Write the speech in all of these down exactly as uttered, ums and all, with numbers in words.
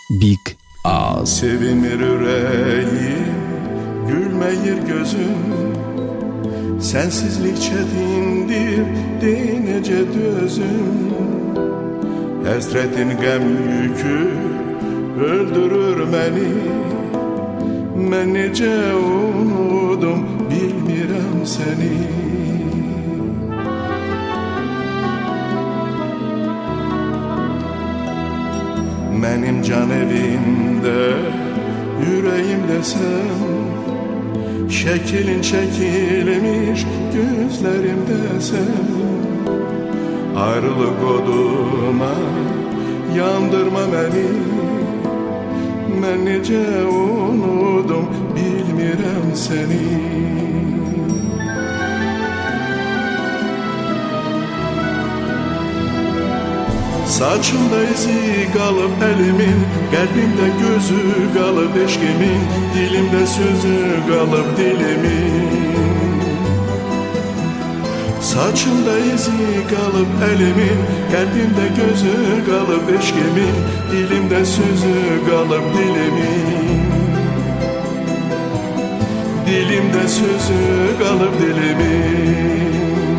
Big Ağız. Sevimir yüreğim, gülmeyir gözüm, sensizlik çetindir deyince dözüm. Hasretin gəm yükü öldürür beni, mən necə unudum bilmirəm seni. Mənim can evimdə, yüreğimdə sən, şəkilin çəkilmiş gözlərimdə sən. Ayrılık oduna yandırma beni, mən necə unudum bilmirəm seni. Saçımda izi kalıp elimin, kalbimde gözü kalıp eşkimin, dilimde sözü kalıp dilimin. Saçımda izi kalıp elimin, kalbimde gözü kalıp eşkimin, dilimde sözü kalıp dilimin. Dilimde sözü kalıp dilimin.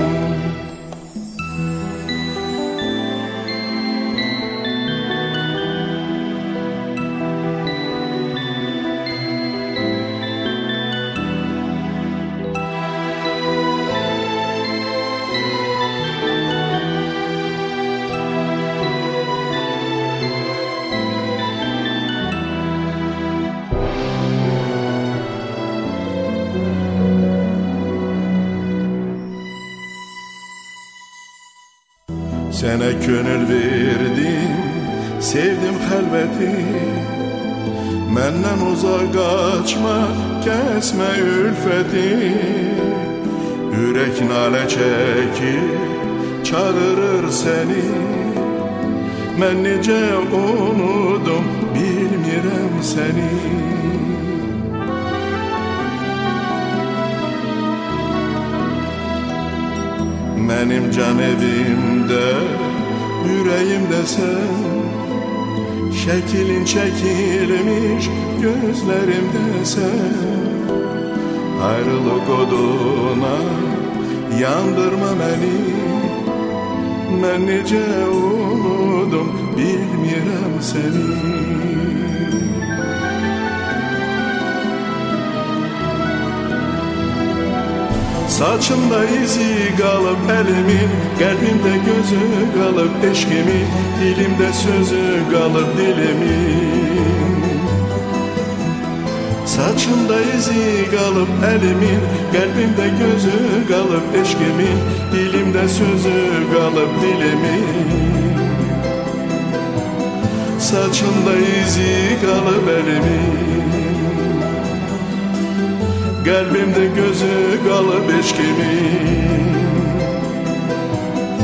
Sənə könül verdim, sevdim xəlvəti, məndən uzaq qaçma, kəsmə ülfəti. Ürək nalə çəkir, çağırır səni, mən necə unudum bilmirəm səni. Mənim can evimdə, yüreğimdə sən, şəkilin çəkilmiş gözlərimdə sən. Ayrılık oduna yandırma beni, mən necə unudum bilmirəm səni. Saçımda izi kalıp elimin, kalbimde gözü kalıp eşkimin, dilimde sözü kalıp dilimin. Saçımda izi kalıp elimin, kalbimde gözü kalıp eşkimin, dilimde sözü kalıp dilimin. Saçımda izi kalıp elimin, kalbimde gözü kalıp eşkimin,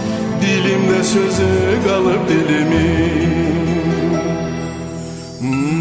dilimde sözü kalıp dilimin.